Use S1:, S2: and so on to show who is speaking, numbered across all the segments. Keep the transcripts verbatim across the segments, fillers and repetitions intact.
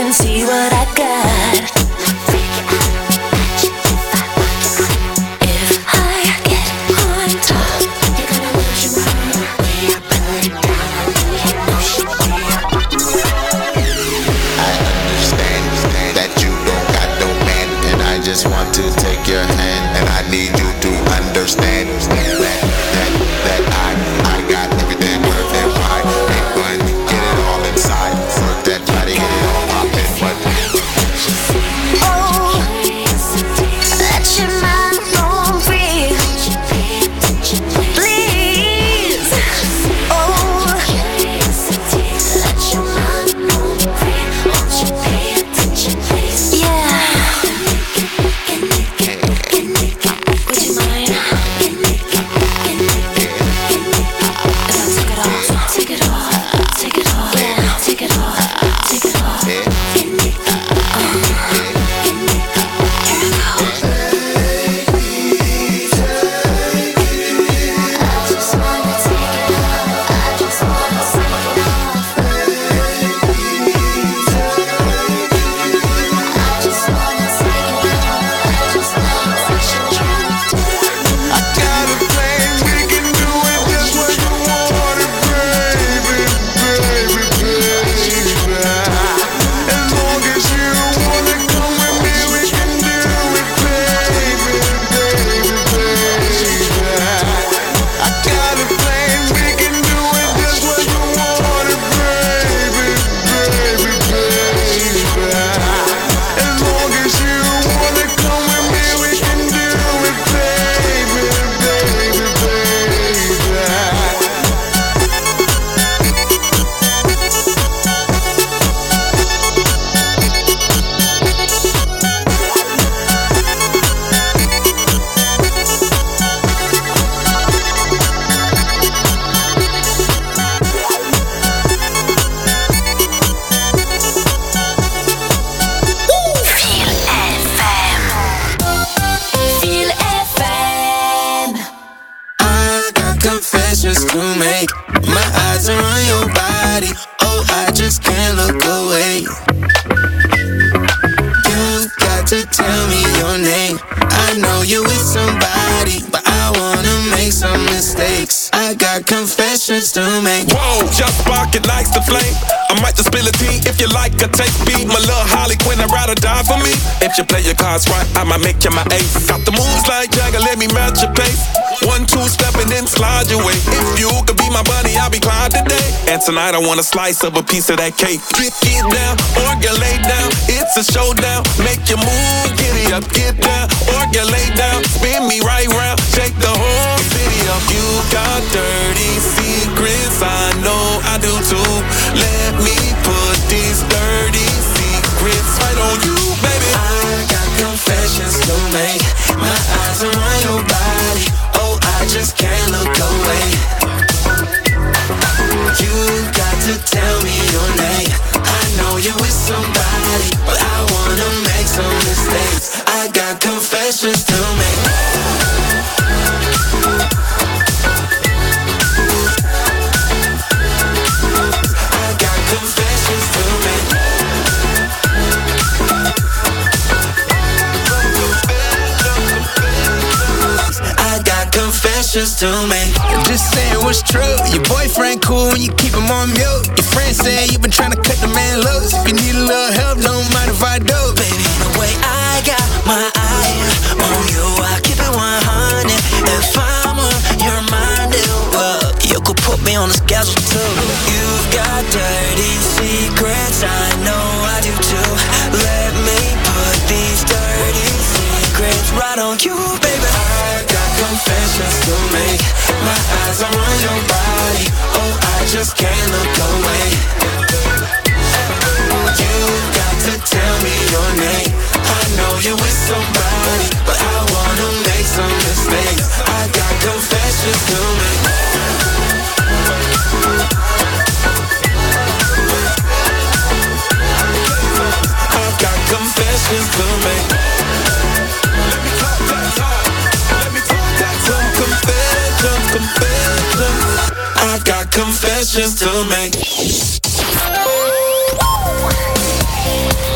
S1: and see what I got. If I get on top, you're gonna lose your mind.
S2: I understand that you don't got no man, and I just want to take your hand, and I need you to understand that that that I I got everything perfect right. Ain't going to get it all inside. Work that body, get it all poppin', but
S1: oh, let your mind roam free, please. Oh, let your mind roam free. Won't you pay attention, please? Yeah. Would you mind? If I take it off, take it off, take it off, yeah, take it off, take it off. Here we go. I just wanna take it off. I just wanna take it off. I just wanna take it off. I just wanna touch you.
S2: I got a plan, we can do it just what you want it, baby, baby, baby. As long as you wanna come with me, we can do it, baby, baby, baby. I got a plan, we can do it just what you want it, baby, baby, baby. As long as you wanna come with me, we can do it, baby, baby, baby.
S1: Feel F M.
S3: I got confessions to make. My eyes are on your body. Oh, I just can't look away. You got to tell me your name. I know you with somebody, but I wanna make some mistakes. I got confessions to make.
S4: Whoa, just spark it likes the flame. I might just spill a tea if you like a taste beat. My little Holly Quinn, I'd rather die for me. If you play your cards right, I might make you my ace. Got the moves like Jagger, let me match your pace. One, two, step and then slide your way. If you could be my bunny, I'll be Clyde today. And tonight I want a slice of a piece of that cake. Get, get down, or get laid down. It's a showdown. Make your move, get it up, get down, or get laid down. Spin me right round, shake the whole city up. You got dirty secrets, I know I do too. Let me put these dirty secrets right on you, baby.
S3: I got confessions to make. My eyes are on your body. Oh, I just can't look away. You got to tell me your name. I know you're with somebody, but I wanna make some mistakes. I got confessions to make. I got confessions to make. I got confessions to make.
S5: Just saying what's true. Your boyfriend cool when you keep him on mute. Your friend said you been trying to cut the man loose. If you need a little help, don't mind if I do.
S3: Baby, the way I got my eye on you, I keep it one hundred. If I'm on your mind, well, you could put me on the schedule too. You've got dirty secrets, I know I do too. Let me put these dirty secrets right on you, baby. I got confessions to make. My eyes are on your body. Oh, I just can't look away. You got to tell me your name. I know you're with somebody, but I wanna make some mistakes. I got confessions to make. I got confessions to make. Let me talk that talk. Let me talk that talk. Confessions, confessions. I got confessions to make.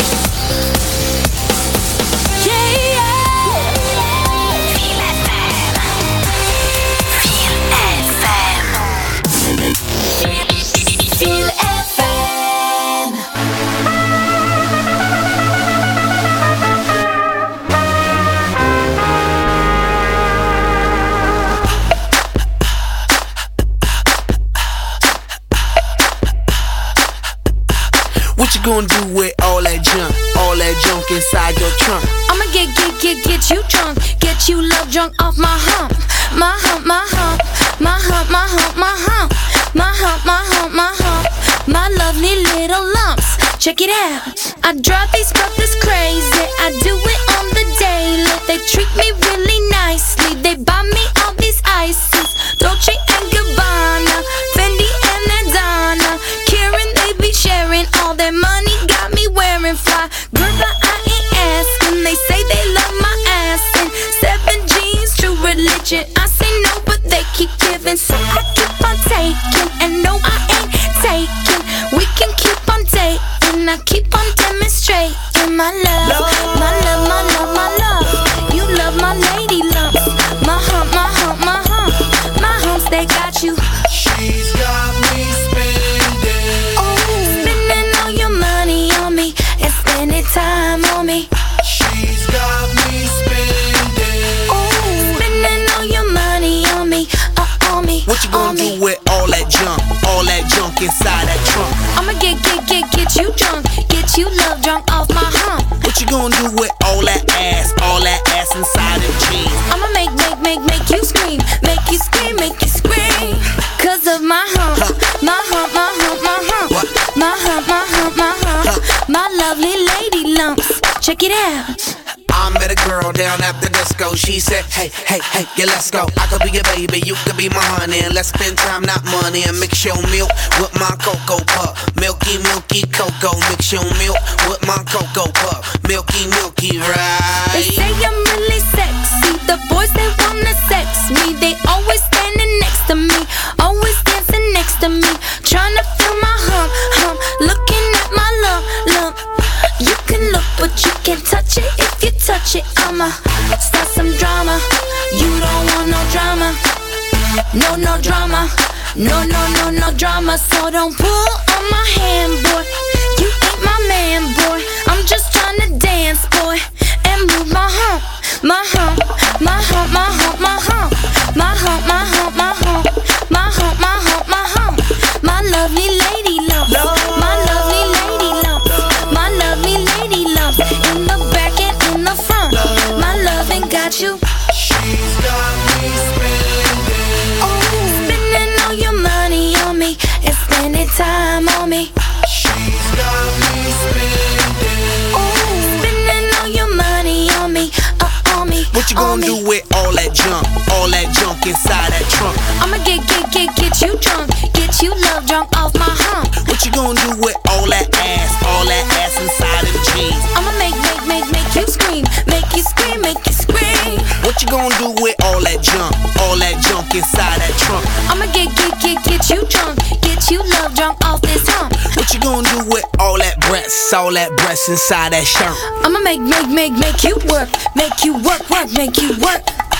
S5: gonna do with all that junk, all that junk inside your trunk?
S1: I'ma get, get, get, get you drunk, get you love drunk off my hump, my hump, my hump, my hump, my hump, my hump, my hump, my hump, my hump, my lovely little lumps. Check it out. I drive these brothers crazy. I do it on the daily. They treat me really nicely. They buy me all these ices, Dolce and Gabbana, Fendi and Adana, Karen. They be sharing all their money. Got me wearing fly. Girl, but I ain't asking. They say they love my ass and seven jeans, true religion. I say no, but they keep giving, so I keep on taking. And no, I ain't taking. We can keep on dating. I keep on demonstrating my love, my love, my love, my love. You love my lady lumps, my hump, my hump, my hump, my humps. They got you.
S5: She's got me spending.
S1: Oh, spending all your money on me and spending time on me.
S5: She's got me spending.
S1: Oh, spending all your money on me, uh, on me.
S5: What you gonna do with all that junk, all that junk inside that trunk?
S1: I'ma get, get, get, get you drunk, get you love drunk off my hump.
S5: What you gonna do with all that ass, all that ass inside them jeans?
S1: I'ma make, make, make, make you scream, make you scream, make you scream. Cause of my hump,
S5: Huh.
S1: my hump, my hump, my hump,
S5: What?
S1: my hump, my hump, my hump,
S5: Huh.
S1: my lovely lady lumps. Check it out.
S5: I met a girl down at the disco. She said, hey, hey, hey, yeah, let's go. I could be your baby, you could be my honey, and let's spend time, not money. And mix your milk with my cocoa puff. Milky, milky cocoa. Mix your milk with my cocoa puff. Milky, milky,
S1: They
S5: right?
S1: say I'm really sexy. The boys, they wanna sex me. They always standing next to me, always dancing next to me, trying to feel my hump, hump, looking at my lump, lump. You can look, but you can't touch it. If you touch it, I'ma start some drama. You don't want no drama, no, no drama, no, no, no, no drama. So don't pull on my hand, boy. You ain't my man, boy. I'm just trying to dance, boy, and move my hump, my hump, my hump, my hump, my hump, my hump, my hump, my hump, my hump, my hump, my hump, my lovely lady lumps, my lovely lady lumps, my lovely lady lumps, in the back and in the front. My loving got you.
S5: She's got me spending.
S1: Oh, spending all your money on me and spending time on me.
S5: She's got me spending.
S1: Oh, spending all your money on me, uh, on me.
S5: What you
S1: on
S5: gonna
S1: me.
S5: do with all that junk, all that junk inside that trunk?
S1: I'ma get, get, get, get you drunk, get you love drunk off my hump.
S5: What you gonna do with all that ass, all that ass inside them jeans?
S1: I'ma make, make, make, make you scream, make you scream, make you scream.
S5: What you gonna do with all that junk, all that junk inside that trunk?
S1: I'ma get, get, get, get you drunk, get you love drunk off this hump.
S5: What you gonna do with all that breasts, all that breasts inside that shirt?
S1: I'ma make, make, make, make you work, make you work, work, make you work.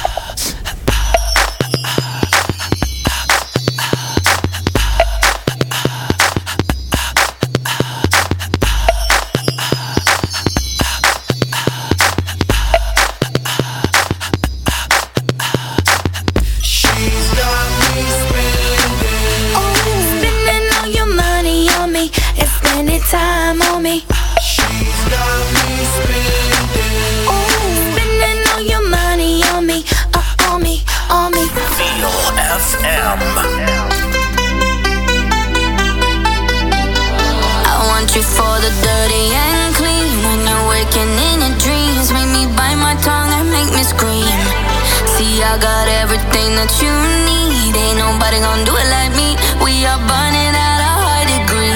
S5: She's got me spending.
S1: Oh, spending all your money on me and spending time on me.
S5: She's got me spending.
S1: Oh, spending all your money on me, uh, on me, on me.
S3: Feel F M.
S6: I want you for the dirty and clean. When you're waking in your dreams, make me bite my tongue and make me scream. See, I got everything that you need. Ain't nobody gonna do it like me. We are burning at a high degree.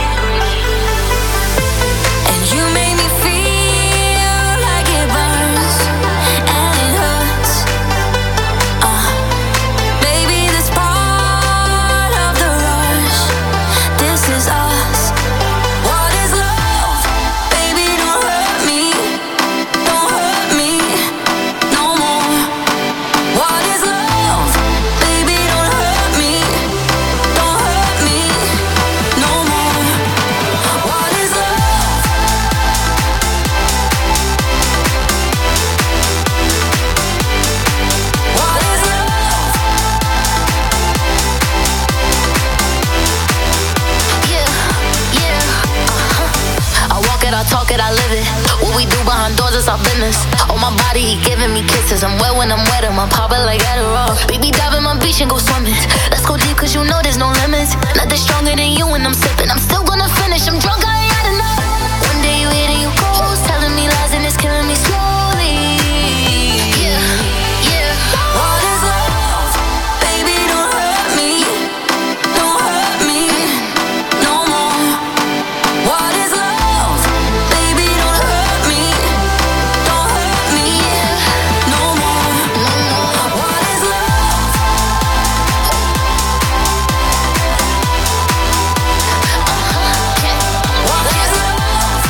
S6: And you make me feel like it burns and it hurts. Uh, baby, this part of the rush. This is us. What is love? Baby, don't hurt me. Don't hurt me no more. What is love? Baby, don't hurt me. Don't hurt fuck it, I live it. What we do behind doors is our business. On my body, he giving me kisses. I'm wet when I'm wet, I'm popping like Adderall. Baby, dive in my beach and go swimming. Let's go deep, cause you know there's no limits. Nothing stronger than you when I'm sipping. I'm still gonna finish, I'm drunk, I ain't had enough. One day you hit and you close, telling me lies and it's killing me slowly. Yeah, yeah. What is love? Baby, don't hurt me. Don't hurt me no more. What is love? Baby, don't hurt me. Don't hurt me no more. What is love? What is love?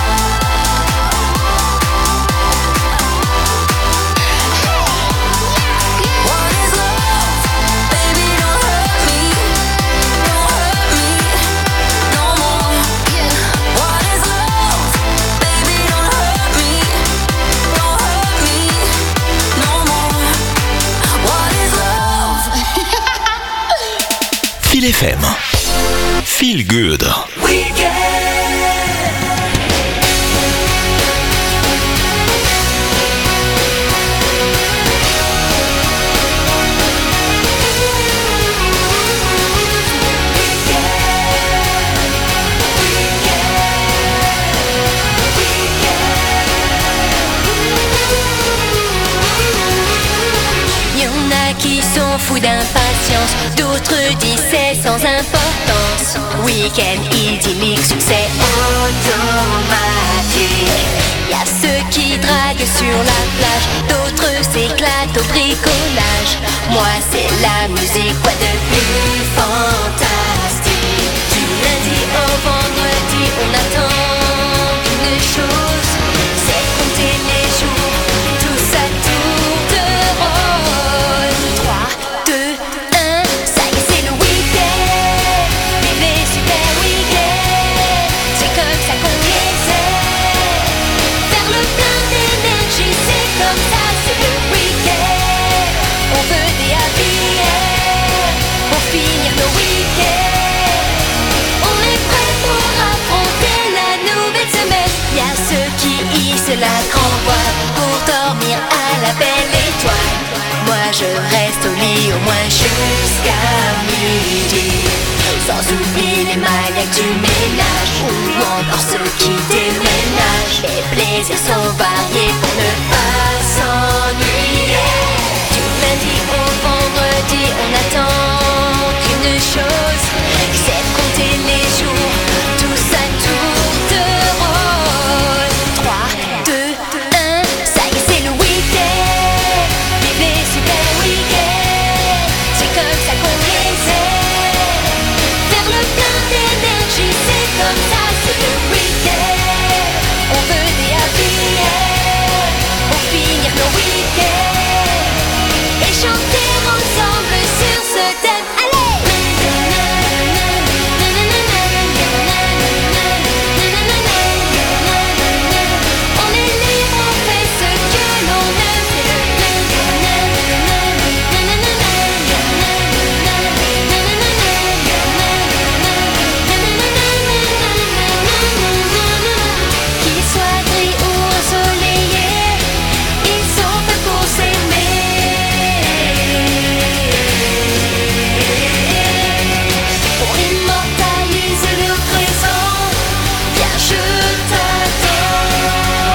S6: What is love? Baby, don't hurt me. Don't hurt me no more. What is love? Baby, don't hurt me. Don't hurt me no more. What is love?
S7: Feel F M. Feel good.
S1: Y en a qui sont fous d'impatience, d'autres disent c'est sans importance. Week-end idyllique, succès automatique. Y a ceux qui draguent sur la plage, d'autres s'éclatent au bricolage. Moi c'est la musique, quoi de plus fantastique. Du lundi au vendredi, on attend une chose, c'est compter les jours, tout ça tour de rôle. trois, deux, un, ça y est c'est le week-end. Vive les super week-ends, c'est comme ça qu'on les aime. Faire le plein d'énergie, c'est comme ça, c'est le week-end. On veut des happy end pour finir nos week-ends. On est prêt pour affronter la nouvelle semaine. Y'a ceux qui hissent la grande voile pour dormir à la belle étoile. Moi je reste au lit au moins jusqu'à midi. Sans oublier les maniaques du ménage ou encore ceux qui déménagent. Les plaisirs sont variés pour ne pas s'ennuyer. Du lundi au vendredi, on attend qu'une chose, c'est de compter les jours, tout ça tour de rôle. trois, deux, un, ça y est c'est le week-end. Vive les super week-ends, c'est comme ça qu'on les aime. Faire le plein d'énergie, c'est comme ça, c'est le week-end. On veut des happy end pour finir nos week-ends et chanter ensemble sur ce thème. Allez! On est libre, on fait ce que l'on aime, c'est le qu'il soit gris ou ensoleillé, ils sont faits pour s'aimer. Pour immortaliser le présent, viens je t'attends.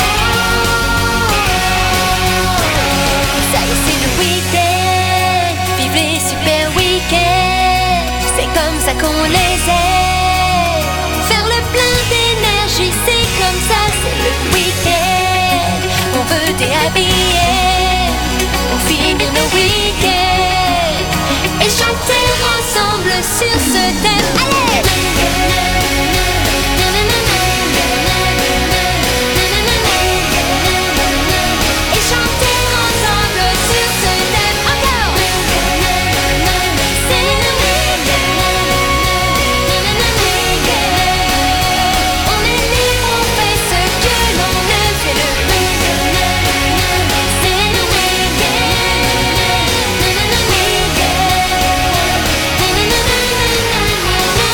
S1: Ça y est c'est le week-end, vive les super week-ends, c'est comme ça qu'on les aime. Faire le plein d'énergie, c'est comme ça, c'est le week-end. On veut des happy end pour finir nos week-ends et chanter ensemble sur ce thème. Allez! Et chanter ensemble sur ce thème. Encore! C'est le week-end. On est libre, on fait ce que l'on aime, c'est le week-end. C'est le week-end.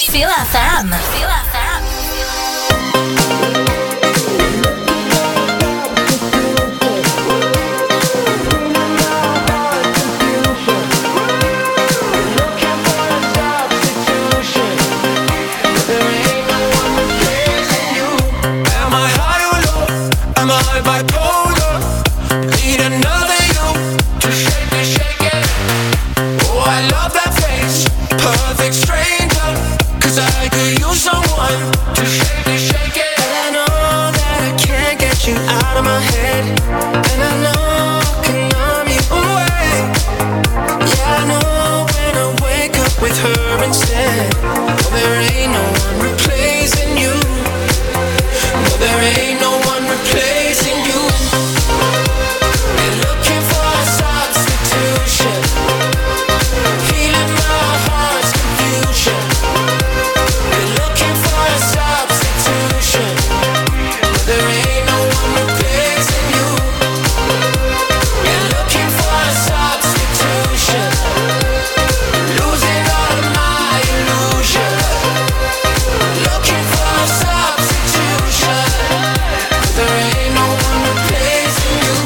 S1: Feel F M. Feel F M.
S3: Bipolar, need another you to shake it, shake it. Oh, I love that face, perfect stranger. 'Cause I could use someone to shake it, shake it. And I know that I can't get you out of my head, and I know I can numb you away. Yeah, I know when I wake up with her instead. Oh, there ain't no one replacing you. No, there ain't no one replacing you. We're looking for a substitution, healing my heart's confusion. We're looking for a substitution, but there ain't no one replacing you. We're looking for a substitution, losing all of my illusion. Looking for a substitution, but there ain't no one replacing you.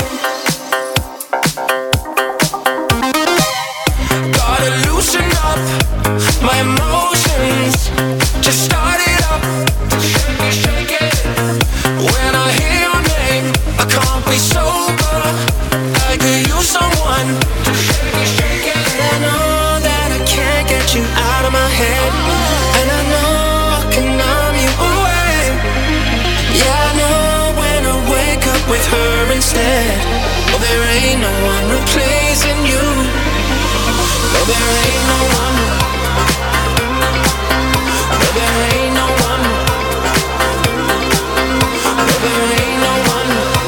S3: Gotta loosen up my emotions, just start it up, shake it, shake it. When I hear your name, I can't be sober. I could use someone to shake it, shake it. And I know that I can't get you out of my head, and I know I can numb you away. Yeah, I know when I wake up with her instead. Oh, there ain't no one replacing you. No, there ain't no one. No, there ain't no one. No, there ain't no one.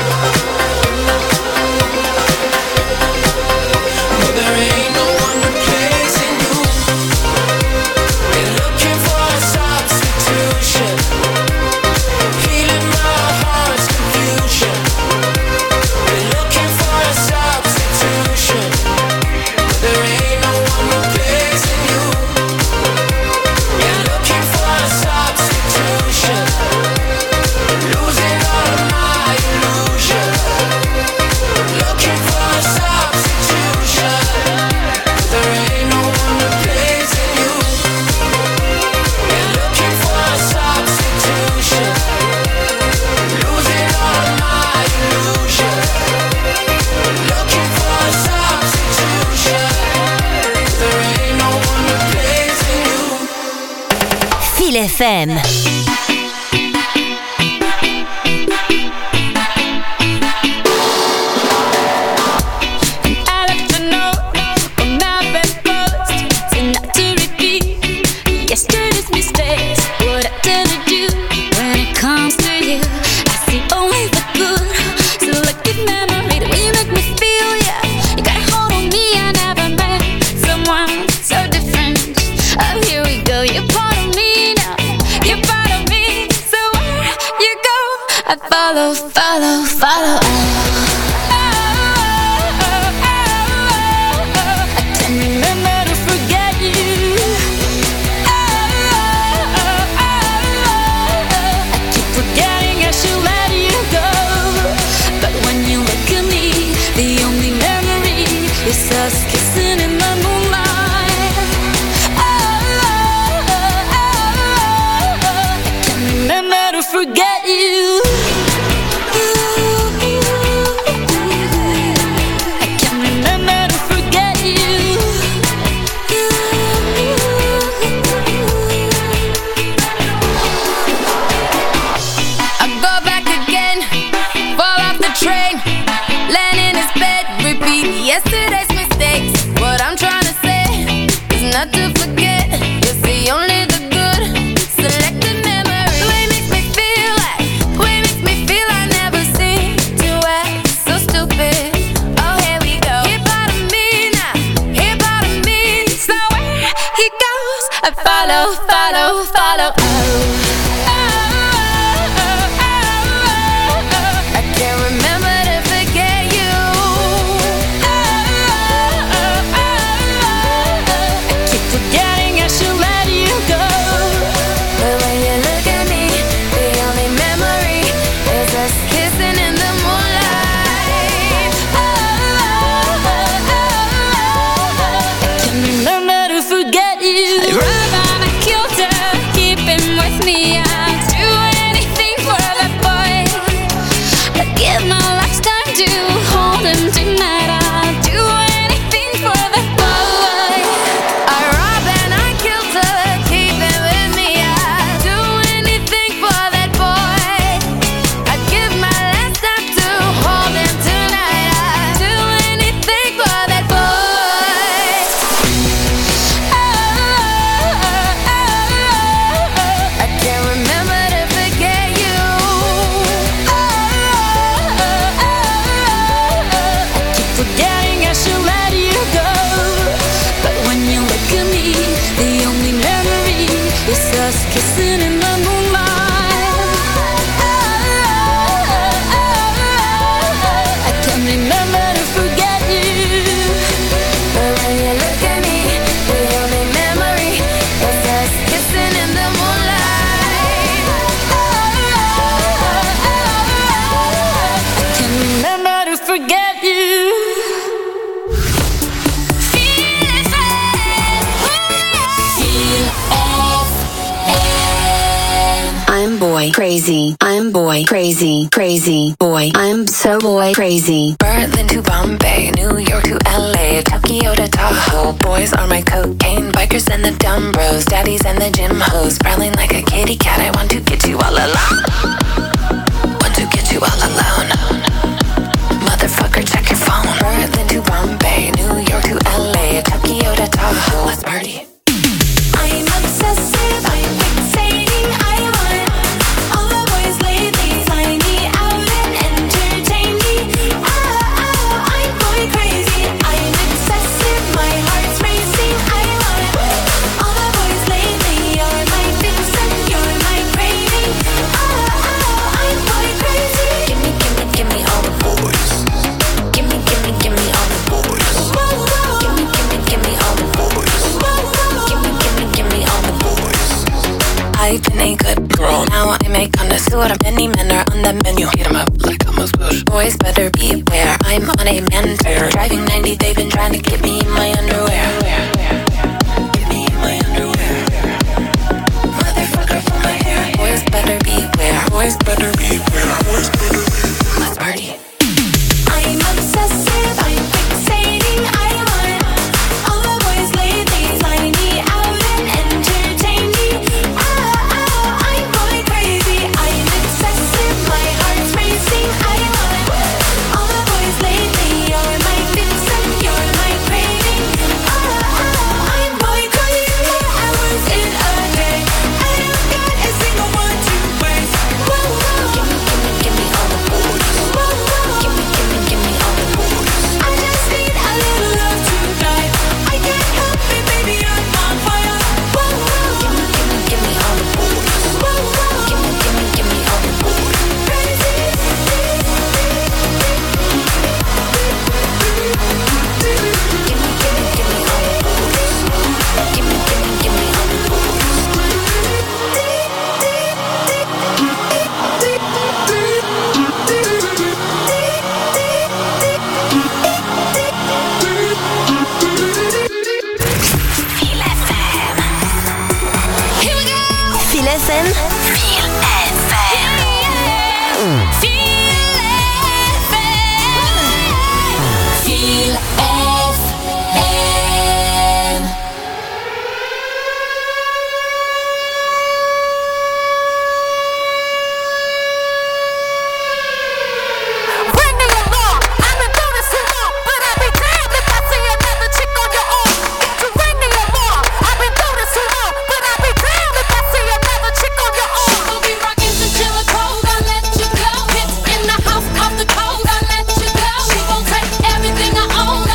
S3: No, there ain't no one replacing you. We're looking for a substitution, healing my heart's confusion. We're looking for a substitution, but there ain't no one replacing you. We're looking for a substitution, losing all of my illusion. Looking for a substitution, but there ain't no one replacing you. We're looking for a substitution, losing all of my illusion. Looking for a substitution, but there ain't no one replacing you.
S1: Feel F M.
S6: I let you know on my bedpost, so not to repeat yesterday's mistakes. What I tend to do when it comes to you, I see only the good. Selective memory, the way you make me feel, yeah. You got a hold on me, I never met someone so different. Oh, here we go, you're part of me now. You're part of me, so where you go, I follow, follow, follow. Oh, oh, oh, oh, oh. I can't remember to forget you. Oh, oh, oh, oh, oh. I keep forgetting I should let you go. But when you look at me, the only memory is us kissing in the moonlight. Oh, oh, oh, oh, oh. I can't remember to forget you. I can't remember to forget you. I go back again, fall off the train, land in his bed, repeat yesterday's mistakes. What I'm trying to say is not to forget. You see only the good, selected memory. The way it makes me feel like, the way it makes me feel I never seem to act so stupid. Oh, here we go. Here part of me now, here part of me. So where he goes, I follow, follow, follow. Oh, oh, oh, oh, oh, oh. I can't remember to forget you. Oh, oh, oh, oh, oh. I keep forgetting I should let you go.
S1: kissing in the moonlight. I can't remember to forget you, but when you look at me, the only memory is us kissing in the moonlight. I can't remember to forget you.
S8: I'm boy crazy, I'm boy crazy, crazy boy, I'm so boy crazy.
S9: Berlin to Bombay, New York to L A, Tokyo to Tahoe. Boys are my cocaine, bikers and the dumb bros, daddies and the gym hoes, prowling like a kitty cat. I want to get you all alone, want to get you all alone. Motherfucker, check your phone. Berlin to Bombay, New York to L A, Tokyo to Tahoe. Let's party.
S1: I'm obsessive, I'm fixating, I want all the boys lately fly me out and entertain me. Oh, oh, I'm boy crazy, I'm obsessive, my heart's racing. I want all the boys lately, you're my vixen, you're my craving. Oh, oh, I'm boy crazy.
S9: Give me, give me, give me all the boys. Give me, give me, give me all the boys.
S1: Whoa, whoa.
S9: Give me, give me, give me all the boys.
S1: Whoa, whoa.
S9: Give me, give me, give me all the boys. I've been a good girl, now I make connoisseur. Many men are on the menu. Heat 'em up like Thomas Bush. Boys better beware, I'm on a man tear. Driving ninety, they've been trying to get me in my underwear. Get me in my underwear. Motherfucker, pull my hair. Boys better beware. Boys better beware. Boys better beware. Let's party.
S1: I'm obsessive, I'm fixating, I want all the boys lately fly me out and entertain me. Oh, oh, I'm boy crazy, I'm obsessive, my heart's racing. I want all the boys lately, you're my vixen, you're my craving. Oh, oh, I'm boy crazy, four hours in a day, I don't got a single one to waste. Whoa, whoa.
S9: Give me, give me, give me all the boys.
S1: Whoa, whoa.
S9: Give me, give me, give me all the boys.
S1: I just need a little love tonight. I can't help it, baby, I'm on fire. Whoa, whoa.
S9: Give me, give me, give me all the boys.
S1: Whoa, whoa.
S9: Give me, give me, give me all the boys.
S1: Crazy.
S9: Give me, give me, give me all the boys. Give me, give me, give me all the boys.
S1: Here we go.
S8: Feel F M.
S1: Feel F M. Feel F M. Bring me along. I've been doing this too long, but I'll be damned if I see another chick on your arm. So bring me along. I've been doing this too long, but I'll be damned if I see another chick on your arm. She gon' be rockin' the killer code, I'll let you go. Hits in the house, off the code, I'll let you go. She gon' take everything I own.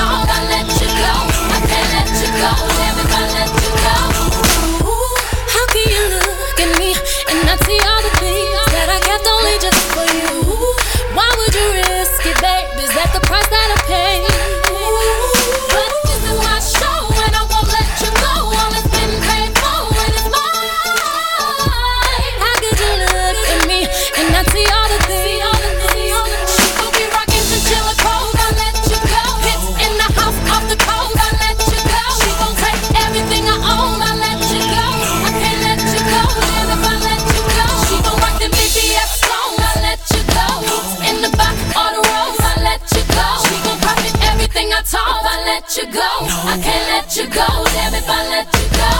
S6: talk, I let you go. I can't let you go, damn if I let you go. Ooh, how can you look at me and not see all the things that I kept only just for you? Why would you risk it, babe? Is that the price that I pay? But this is my show and I won't let you go. All it's been paid for and it's mine. How could you look at me and not see all the things? She gon' be rockin' chinchilla clothes, I let you go. Hits in the house off the coast, I let you go. She gon' take everything I own, I let you go. I can't let you go, damn if I let you go. She gon' rock the B T S song, I let you go. In the back of the road, I let you go. She gon' profit everything I taught, I let you go. I can't let you go, damn if I let you go.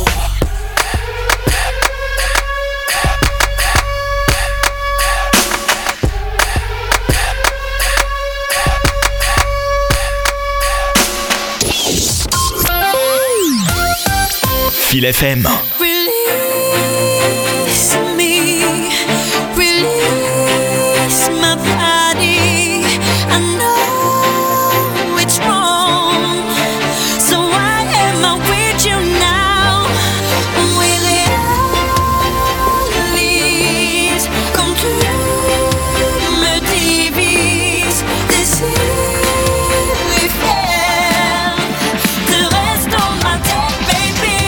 S7: Feel F M.
S10: Release me, release my body. I know it's wrong, so why am I with you now? Will it please come to me, divis, décider faire le reste dans ma tête, baby.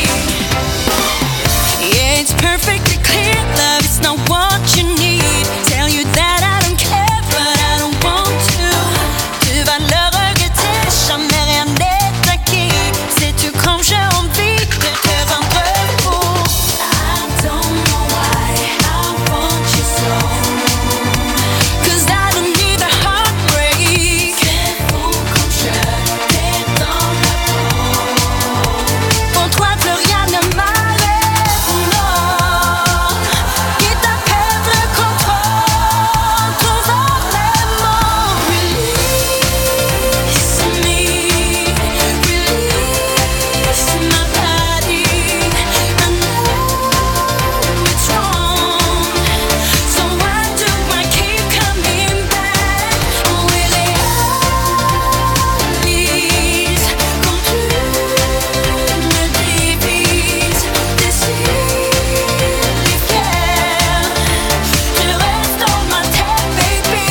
S10: Yeah, it's perfectly clear, love is not what you need. Tell you that I don't care, but I don't want to. Tu vas le regretter, jamais rien n'est acquis. Sais-tu comme j'ai envie de te rendre fou? I don't know why I want you so, 'cause I don't need a heartbreak. C'est fou comme je t'ai dans la peau. Pour toi plus rien ne m'arrête, non. Quitte à perdre le contrôle, trouve les mots. Release me, release my body. I know it's wrong, so why do I keep coming back? Will it please come to me, divis, décider faire le reste dans ma tête, baby.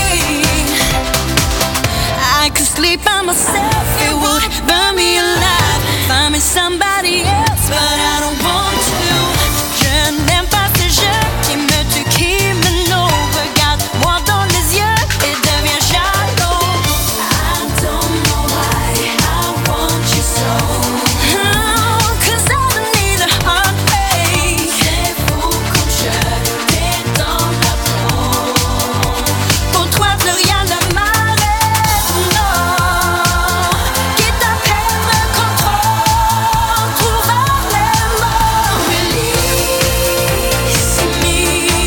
S10: I could sleep by myself, it would burn me alive. Find me somebody else, but I don't want to. Je n'aime pas ces jeux qui me tuent, qui me noient. Regarde-moi dans les yeux et deviens jaloux. I don't know why I want you so, oh, 'cause I don't need a heartbreak. C'est fou comme je t'ai dans la peau. Pour toi plus rien ne m'arrête, non. Quitte à perdre le contrôle, trouve les mots. Release me,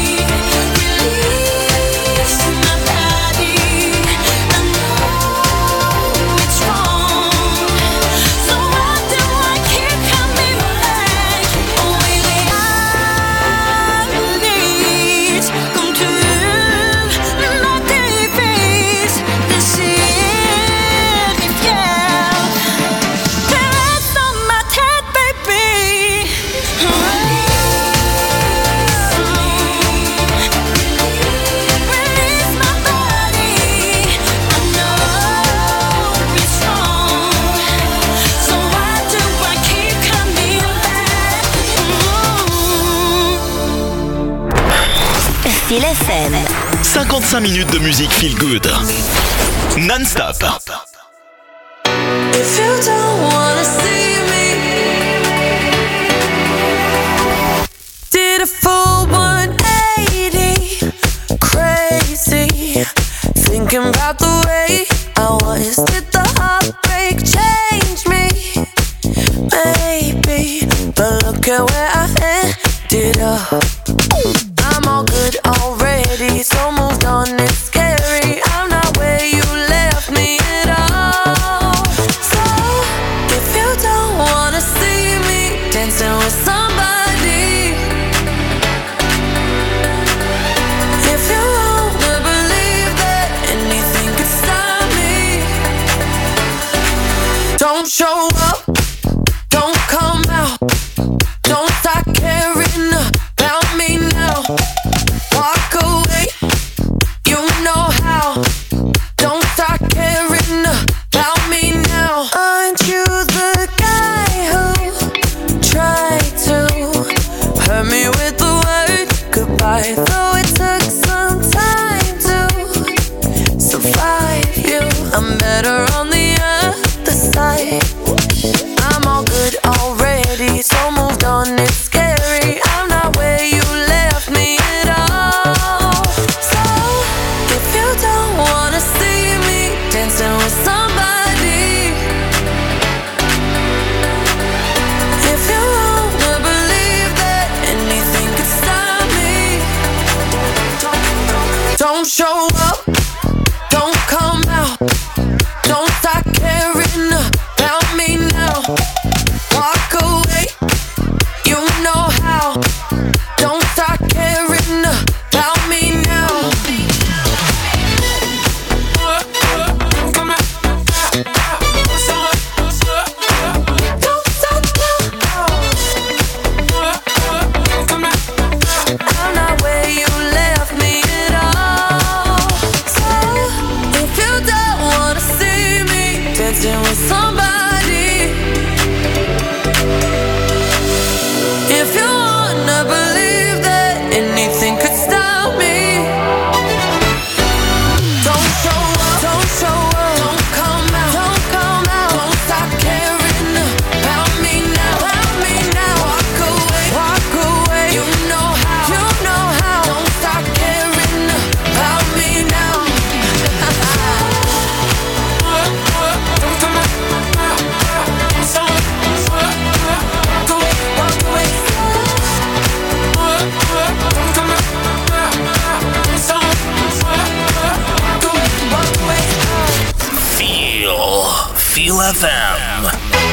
S10: release my body. I know it's wrong, so why do I keep coming back? Will it please come to my divis, décider faire le reste dans ma tête, baby. Release me, release my body. I know it's wrong, so why do I keep coming back?
S8: Feel F M.
S7: cinquante-cinq minutes de musique feel good. Non-stop.
S10: If you don't wanna see me, did a full one eighty, crazy, thinking about the way I was. Did the heartbreak change me? Maybe, but look at where I ended up. I'm all good already, so moved on, it's scary. I'm not where you left me at all. So, if you don't wanna see me dancing with somebody, if you wanna believe that anything could stop me,
S11: Don't show up, don't come out, don't start caring about me now. Walk away, you know how. Don't start caring about me now. Aren't you the guy who tried to hurt me with the word goodbye? Though it took some time to survive you, I'm better on the other side. I'm all good already, so moved on, it's scary. I'm not where you left me at all. So, if you don't wanna see me dancing with somebody, if you wanna believe that anything could stop me, don't show up, don't come out, don't start caring about me now. Walk away, you know how. Don't start caring about me now. Don't stop now. I'm not where you left me at all. So, if you don't wanna see me dancing with somebody, if you wanna believe that anything could stop me, don't show up, don't show up, don't come out, don't come out, don't stop caring about me now, about me now. Walk away, walk away, you know how, you know how. Don't stop caring about me now.
S3: Feel, Feel F M.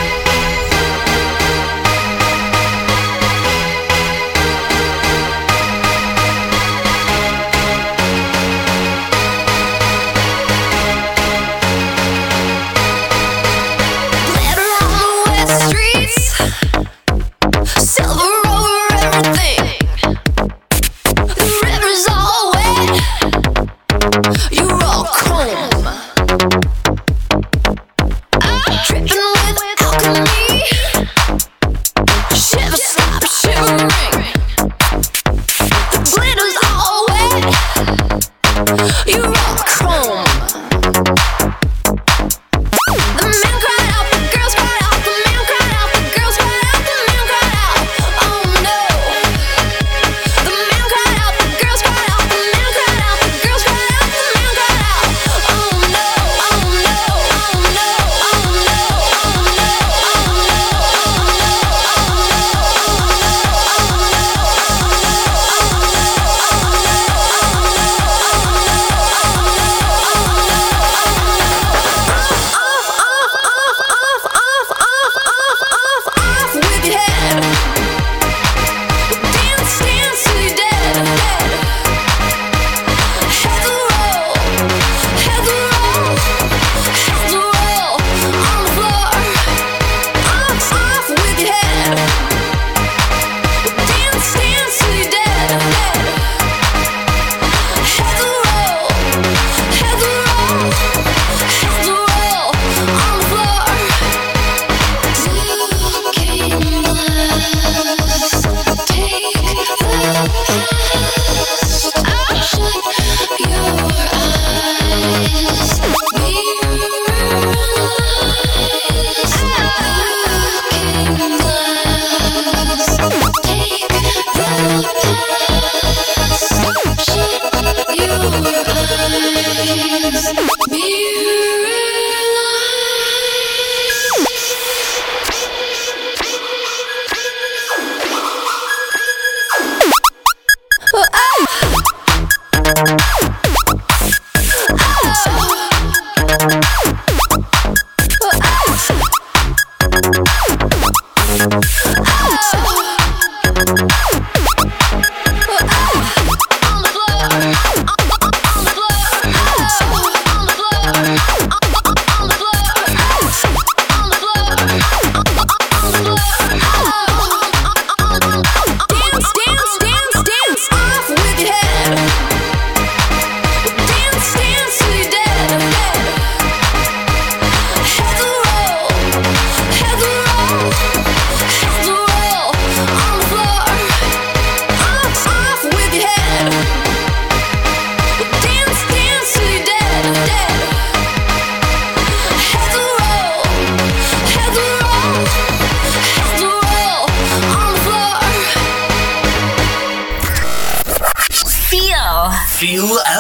S6: Glitter on the wet streets, silver over everything. The river's all wet, you're all calm. I'm dripping with alcohol.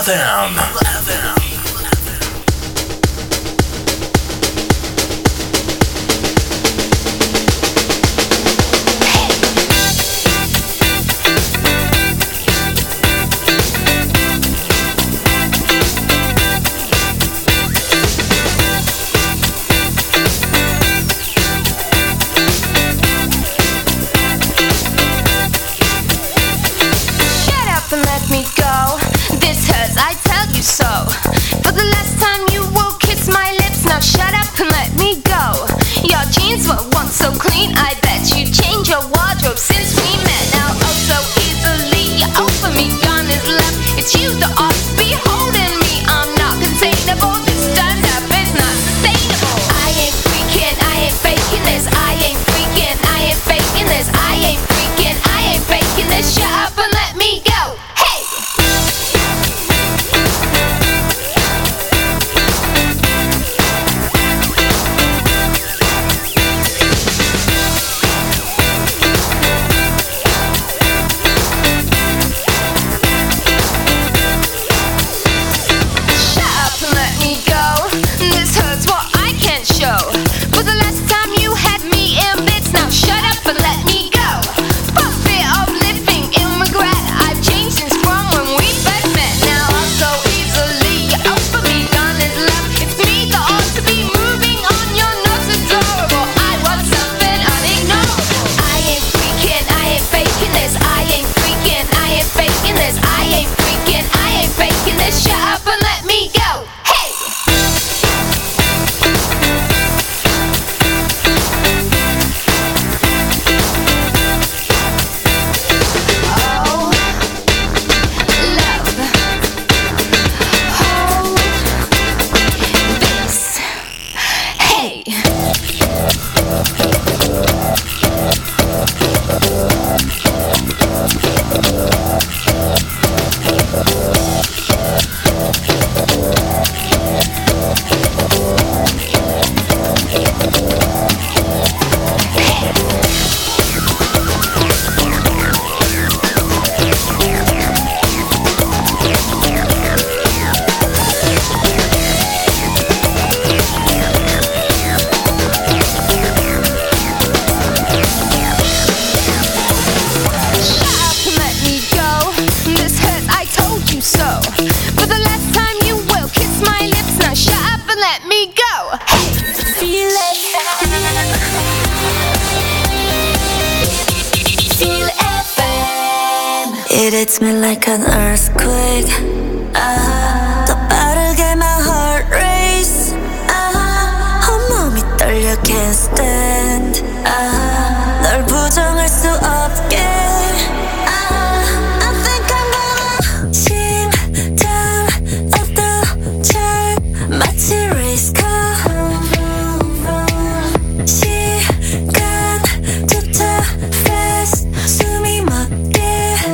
S12: F M.
S13: So, for the last time you will kiss my lips. Now shut up and let me go. Your jeans were once so clean, I bet you changed your wardrobe since we met. Now oh so easily you offer me gun is left. It's you that ought to be holding me. I'm not containable, this stand up is not sustainable. I ain't freaking, I ain't faking this. I ain't freaking, I ain't faking this. I ain't freaking, I ain't faking this. Shut up and let me go. Hey!
S6: It hits me like an earthquake. Ah, 더 빠르게 my heart race. Ah, 온몸이 떨려 can't stand. Ah, 널 부정할 수 없게. Ah, I think I'm gonna 심장 어떠잘 마치 race car. 시간조차 fast 숨이 멎게.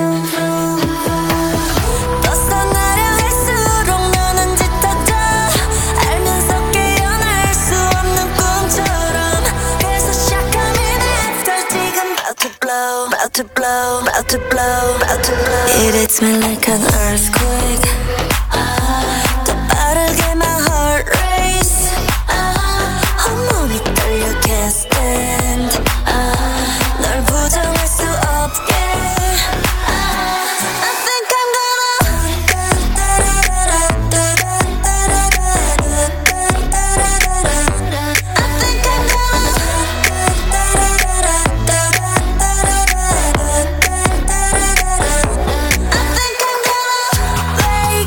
S6: About to blow, about to blow, about to blow. It hits me like an earthquake. Ah, 더 빠르게 my heart race. Ah, 온몸이 떨려 can't stand. Ah, 널 부정할 수 없게. Ah, I think I'm gonna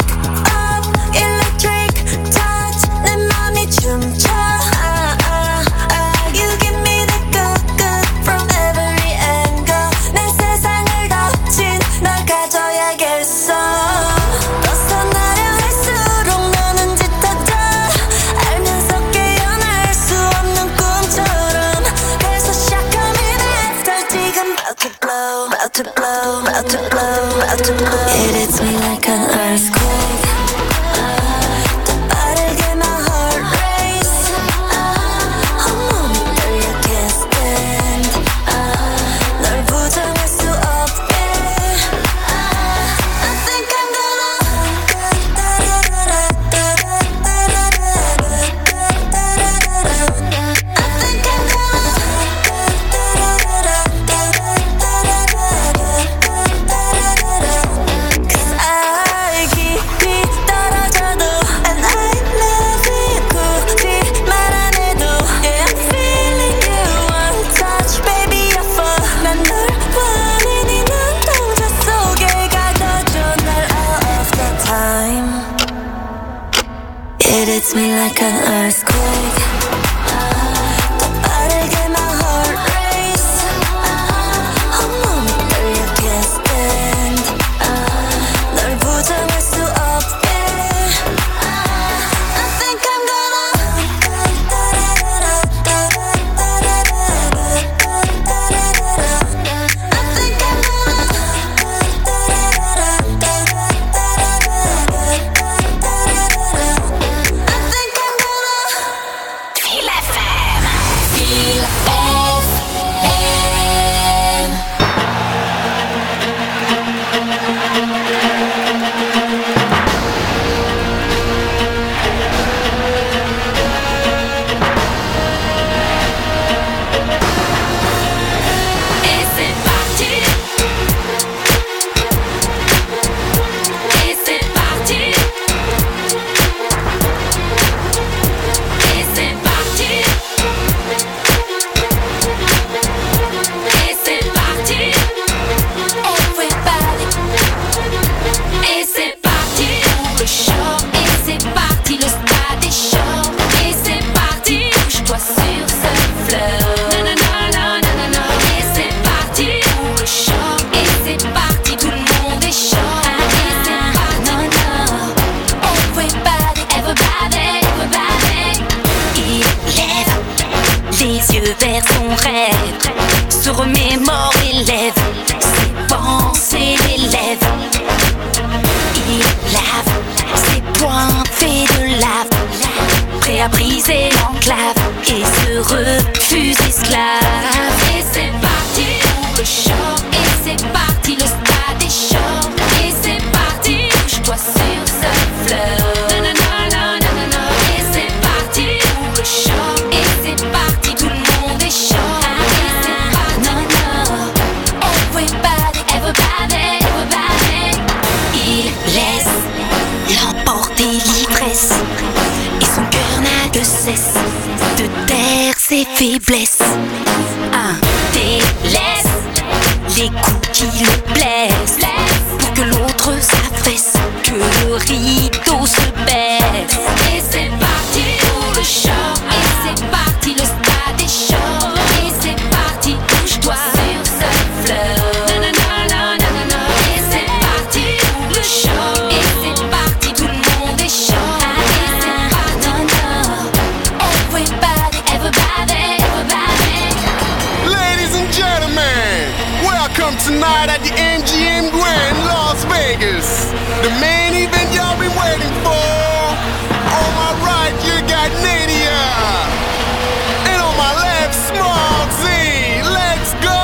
S6: ses yeux vers son rêve, se remémore et lève ses pensées, les lèvres. Il lave ses poings faits de lave, prêt à briser l'enclave et se refuse esclave. Et c'est parti pour le show, et c'est parti, le stade est chaud. Et c'est parti, bouge-toi sur ce fleuve. Nanana, nanana. Et c'est parti pour le show, et c'est parti, tout le monde est chaud. Et c'est parti, non, non. Everybody, everybody, everybody. Il laisse l'emporter l'ivresse, et son cœur n'a de cesse de taire ses faiblesses. Un délaisse les coups qui le blessent, pour que l'autre s'affaisse, que le rideau se baisse. Et c'est parti pour le show, et c'est parti, le stade est chaud. Et c'est parti, bouge-toi sur ce fleuve. Nanana, nanana. Et c'est parti pour le show, et c'est parti, tout le monde est chaud. Et c'est parti, non, non. Everybody, everybody, everybody.
S2: Ladies and gentlemen, welcome tonight at the M G M Grand, Las Vegas. The main event y'all been waiting for. On my right, you got Nadia. And on my left, Small Z. Let's go!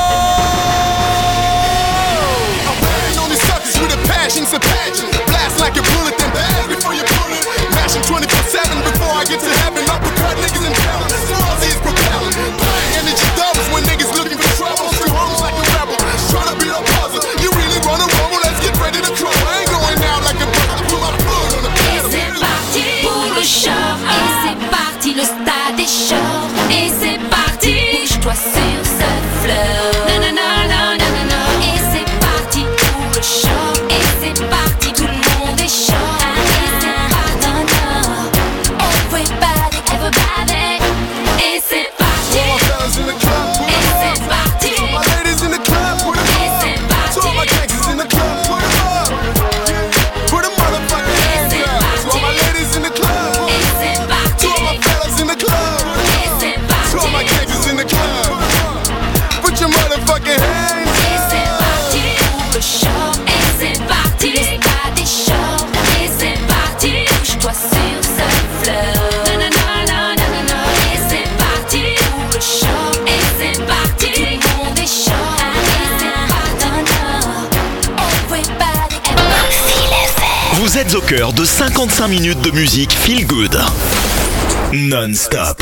S2: I'm riding on these suckers with a passion, so passion. Blast like a bullet, then blast before you pull it. Mashing twenty-four seven before I get to heaven. Uppercut niggas and talent. Small Z is propelling. Buying energy doubles when niggas looking for trouble. Free homes like a rebel. Trying to beat a puzzle. You really wanna rumble? Let's get ready to crumble. I ain't going out like a brother. Pull my foot on the pedal.
S6: Et c'est parti pour le show, et c'est parti, le stade est chaud. Et c'est parti, bouge-toi sur ce fleuve. Nanana, nanana. Et c'est parti pour le show, et c'est parti, tout le monde est chaud. Et c'est parti, non, everybody, everybody. Et c'est parti,
S2: All my fellas in the club, put
S6: et
S2: 'em up.
S6: c'est parti,
S2: All my ladies in the club, put 'em
S6: et
S2: up.
S6: c'est
S2: To all my
S6: parti.
S2: gangsters in the club, put 'em up. Put 'em motherfucking hands up. To all my ladies in the club, put 'em
S6: Et
S2: up.
S6: c'est parti,
S2: To all my fellas in the club, put 'em
S6: et
S2: up.
S6: c'est
S2: To all my
S6: parti.
S2: gangsters in the club, put your motherfucking hands up.
S6: Et c'est parti pour le show, et c'est parti, le stade est chaud. Et c'est parti, bouge-toi sur ce fleuve. Nanana, nanana. Et c'est parti pour le show, et c'est parti, tout le monde est chaud. Et c'est parti, non, everybody, everybody.
S7: Vous êtes au cœur de cinquante-cinq minutes de musique feel good. Non-stop.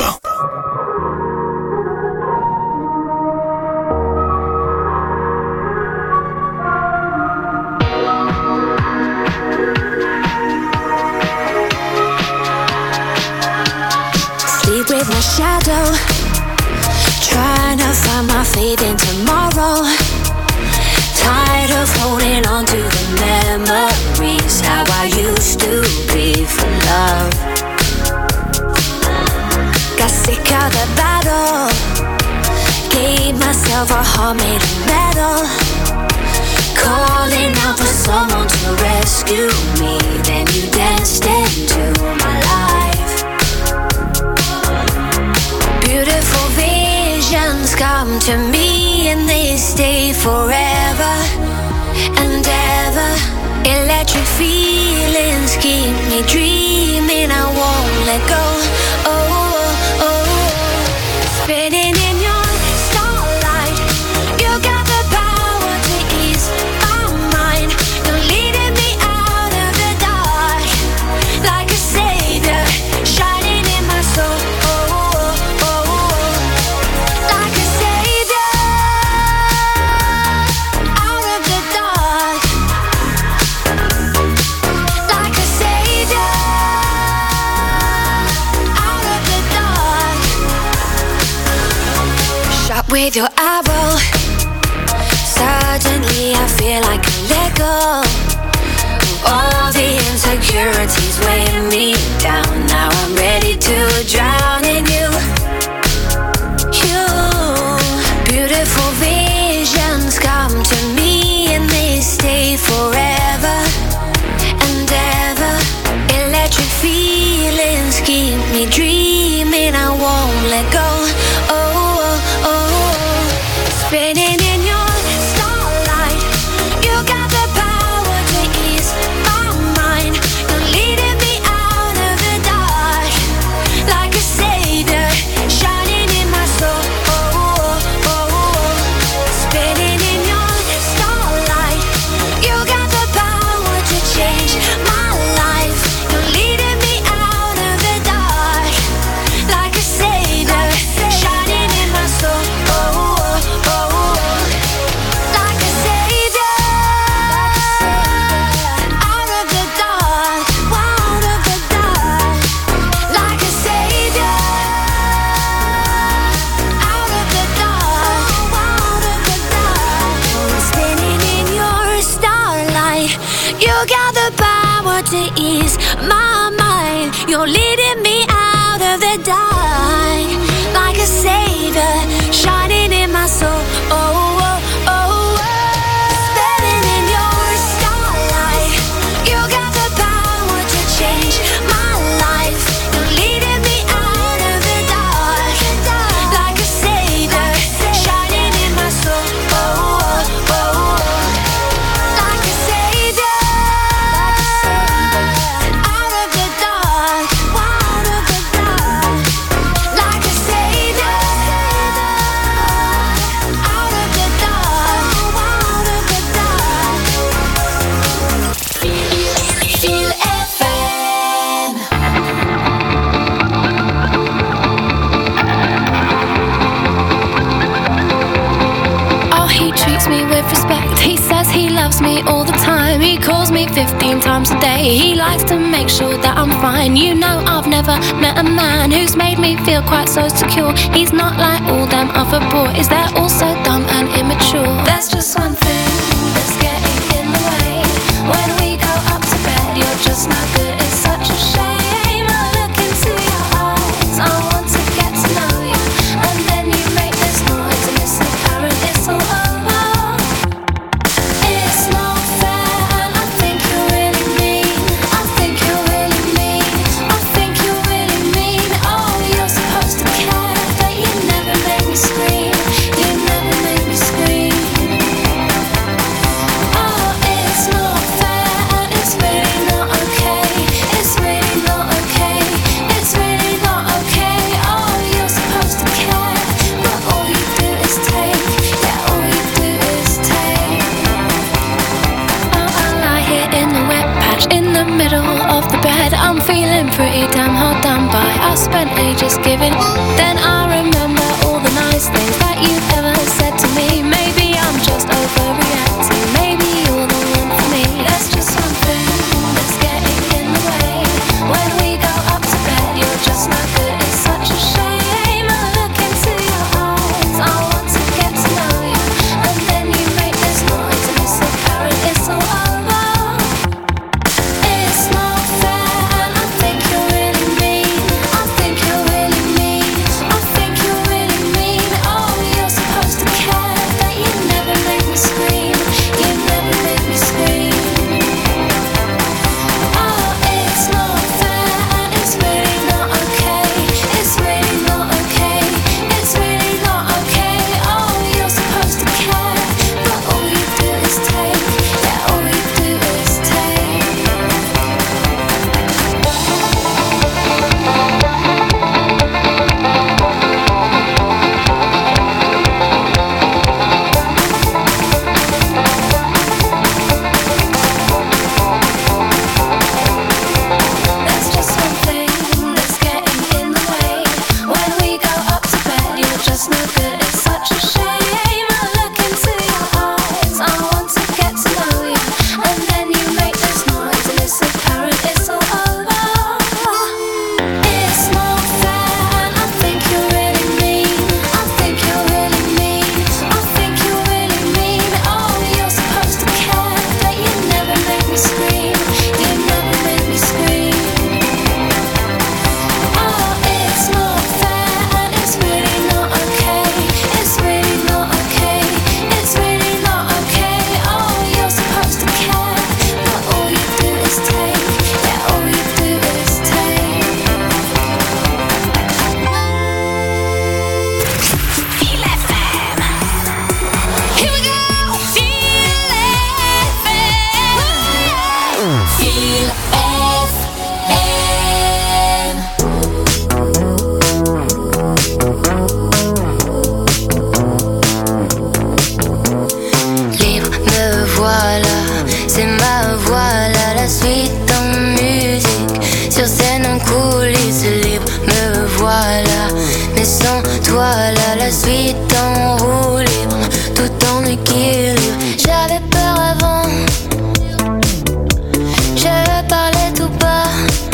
S9: Sleep with my shadow, trying to find my faith in tomorrow. Tired of holding on to the memories, how I used to be for love. Got sick of the battle, gave myself a heart made of metal. Calling out for someone to rescue me, then you danced into my life. Beautiful visions come to me and they stay forever and ever. Electric feelings keep me dreaming, I won't let go. Oh, oh, oh. Spinning in your starlight, you got the power to ease my mind. You're leading me out of the dark like a savior, shining in my soul. Like a savior, out of the dark. Like a savior, out of the dark. Shot with your arrow, suddenly I feel like I let go. All the insecurities weighing me down. Now I'm ready to drown in you. You, beautiful visions come to me and they stay forever and ever. Electric feelings keep me dreaming, I won't let go.
S1: now, leading me out of the dark like a savior, shining in my soul. Oh, oh, oh, oh. Standing in your starlight, you got the power to change my life. You're leading me out of the dark like a savior, shining in my soul. Oh, oh, oh, oh. Like a savior, out of the dark, out of the dark. Like a savior, out of the dark, out of the dark. Feel F M. Oh, he treats me with respect. He says he loves me all the time. He calls me fifteen times a day. He likes to make sure that I'm fine. You know, I've never met a man who's made me feel quite so secure. He's not like all them other boys. They're all so dumb and immature. There's just one thing that's getting in the way. When we go up to bed, you're just not good. It's such a shame. I look into your eyes. I want to get to know you, and then you make this noise, and it's apparent it's all over. It's not fair, and I think you're really mean. I think you're really mean. I think you're really mean. Oh, you're supposed to care, but you never make me scream. You never make me scream. Oh, it's not fair, and it's really not okay. It's really not okay. It's really not okay. Oh, you're supposed to care, but all you do is take. Yeah, all you do is take. Oh, I lie here in the wet patch in the middle of the bed. I'm feeling pretty damn hard done by. I spent ages giving. Then I remember all the nice things that you've ever said to me. Maybe I'm just overreacting. Maybe you're the one for me. There's just one thing that's getting in the way. When we go up to bed, you're just not good. It's such a shame. I look into your eyes. I want to get to know you, and then you make this noise, and it's apparent it's all over. It's not fair, and I think you're really mean. I think you're really mean. I think you're really mean. Oh, you're supposed to care, but you never make me scream. You never make me scream. Oh, it's not fair, and it's really not okay. It's really not okay. It's really not okay. Oh, you're supposed to care, but all you do is take. Yeah, all you do is take. There's just one thing that's getting in the way. When we go up to bed, you're just no good. It's such a shame. I look into your eyes. I want to get to know you, and then you make this noise, and it's apparent it's all over. It's not fair, and I think you're really mean. I think you're really mean. I think you're really mean. Oh, you're supposed to care, but you never make me scream. You never make me scream. Oh, it's not fair, and it's really not okay. It's really not okay. It's really not okay. Oh, you're supposed to care, but all you do is take. Yeah, all you do is take. Feel F M. Here we go. Feel F M. Feel F M. Libre, me voilà, c'est ma voix là, la suite en musique. Sur scène en coulisses, libre, me voilà. Mais sans toi là, la suite en roue libre, tout en équilibre. J'avais peur avant, je parlais tout bas.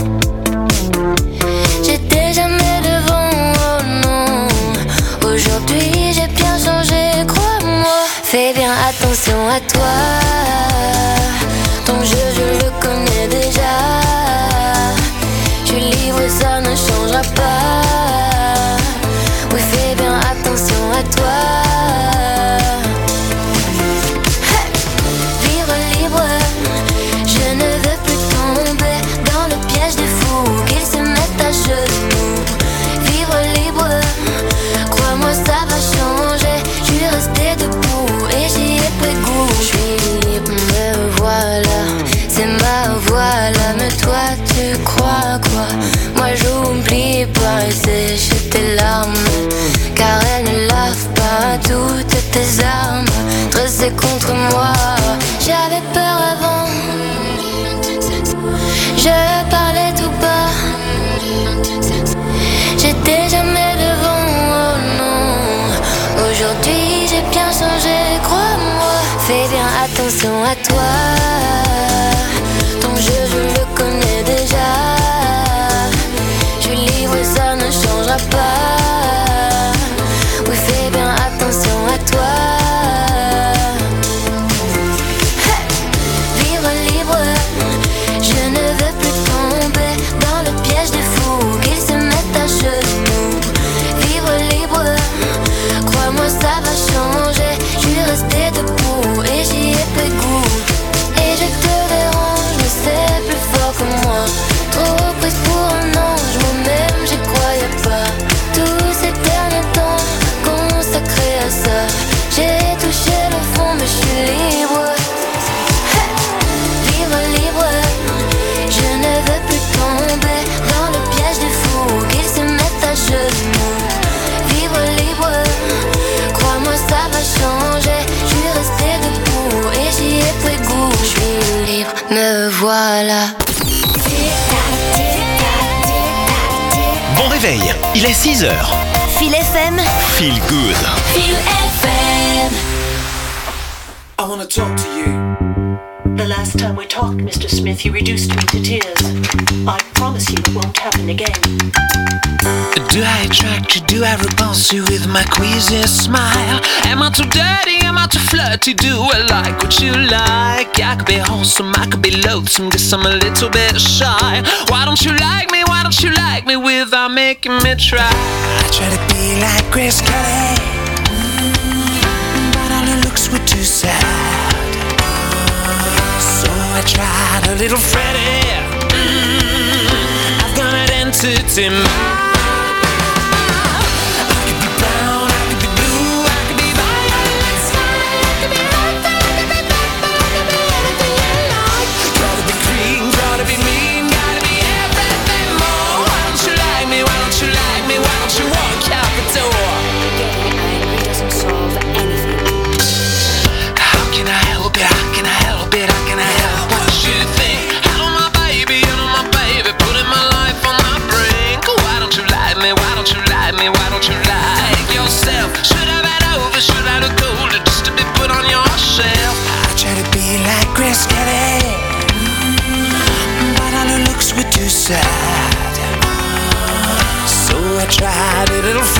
S1: J'étais jamais devant, oh non. Aujourd'hui j'ai bien changé, crois-moi. Fais bien attention à toi. Ton jeu je le connais déjà. Je livre
S6: t'es contre moi. J'avais peur avant, je parlais tout bas, j'étais jamais devant, oh non. Aujourd'hui j'ai bien changé, crois-moi. Fais bien attention à toi, ton jeu je le connais déjà. Je suis libre et ça ne changera pas. Oui, fais bien attention à toi. Hey! Vivre libre, je ne veux plus tomber dans le piège des fous qui se mettent à genoux. Vivre libre, crois-moi ça va changer. Je suis restée debout et j'y ai pris goût. Et je te dérange, mais c'est plus fort que moi. Trop prise pour un ange, moi-même j'y croyais pas. Tous ces derniers temps consacrés à ça, j'ai touché le fond mais je suis libre. Hey! Vivre libre, je ne veux plus tomber dans le piège des fous qui se mettent à genoux. Vivre libre, crois-moi ça va changer. Je suis restée debout et j'y ai pris goût. Je suis libre, me voilà.
S7: Bon réveil, il est six heures.
S1: Feel F M.
S7: Feel good.
S1: Feel F M.
S5: I wanna talk to you.
S12: The last time we talked, Mister Smith, you reduced me to tears. I promise you it won't happen again.
S3: Do I attract you? Do I repulse you with my queasy smile? Am I too dirty? Am I too flirty? Do I like what you like? I could be wholesome, I could be loathsome, guess I'm a little bit shy. Why don't you like me? Why don't you like me without making me try? I try to be like Grace Kelly, but all her looks were too sad. So I tried a little Freddie. Mm, I've got an entity mind. Grace Kelly, but all her looks were too sad. So I tried a little